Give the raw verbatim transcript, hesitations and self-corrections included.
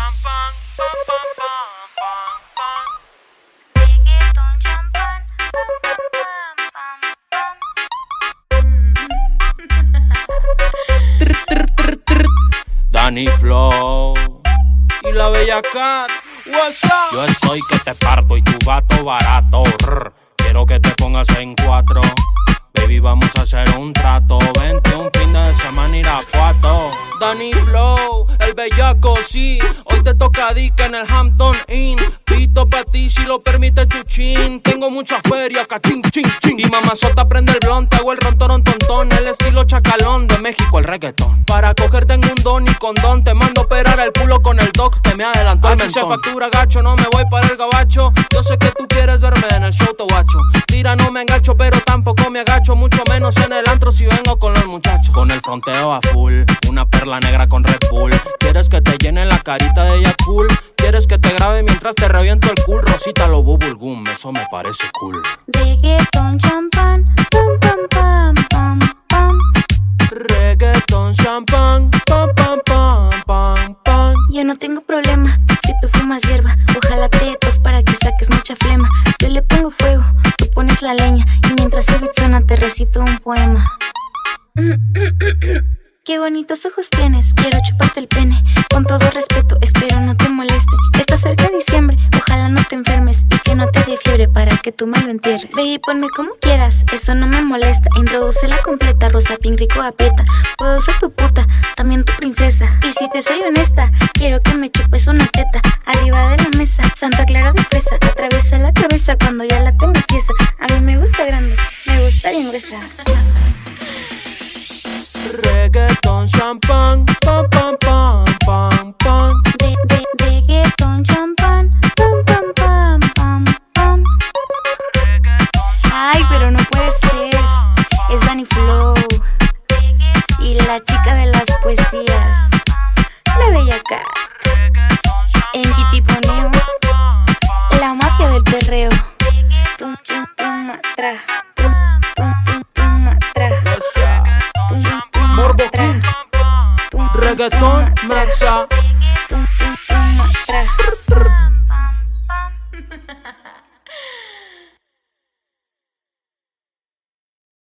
Reggaeton, champán, Danny Flow y la bella Cat. What's up? Yo estoy que te parto y tu vato barato. Rrr. Quiero que te pongas en cuatro. Baby, vamos a hacer un trato. Vente un fin de semana Irapuato. Danny Flow, el bellaco, sí. Hoy te toca dica en el Hampton Inn. Pito pa' ti si lo permite Chuchín. Tengo mucha feria, cachín, chin, chin. Y mamazota prende el blonde, hago el rontorón tontón. El estilo chacalón de México, el reggaetón. Para coger tengo un don y condón. Te mando a operar el culo con el doc que me adelantó el mentón. Aquí se factura gacho, no me voy para el gabacho. Yo sé que tú quieres verme en el show, te guacho. Tira, no me engancho, pero tampoco me agacho. Mucho menos en el antro si vengo con los muchachos. Con el fronteo a full, una perla negra con Red Bull. ¿Quieres que te llene la carita de ella cool? ¿Quieres que te grabe mientras te reviento el cool? Rosita lo bubble gum, eso me parece cool. reggaeton, champán, pam, pam, pam, pam, pam. Reggaeton, champán, pam, pam, pam, pam, pam. Yo no tengo problema si tú fumas hierba. Ojalá te tos para que saques mucha flema. Yo le pongo fuego, tú pones la leña. Y mientras el beat suena te recito un poema. Qué bonitos ojos tienes, quiero chuparte el pene. Con todo respeto, espero no te moleste. Está cerca diciembre, ojalá no te enfermes. Y que no te dé fiebre para que tú me lo entierres. Baby, ponme como quieras, eso no me molesta. Introdúcela completa, rosa, pink, rico, aprieta. Puedo ser tu puta, también tu princesa. Y si te soy honesta, quiero que me chupes una teta. Arriba de la mesa, Santa Clara de fresa. Atraviesa la cabeza cuando ya la tengas tiesa. A mí me gusta grande, me gusta bien gruesa. Reggaeton, champán, pam, pam, pam, pam, pam. De, de, reggaeton, champán, pam, pam, pam, pam, pam. Ay, pero no puede ser. Es Danny Flow y la chica de las poesías, la bella Cat. En Kitiponeo, la mafia del perreo. Tum, tum, tum, matra. Tum, tum, tum, tum, matra. Tum, tum, Morbo matra. King, Tum, tum, reggaeton, tum, matra. maxa. Tum, tum, tum, matra.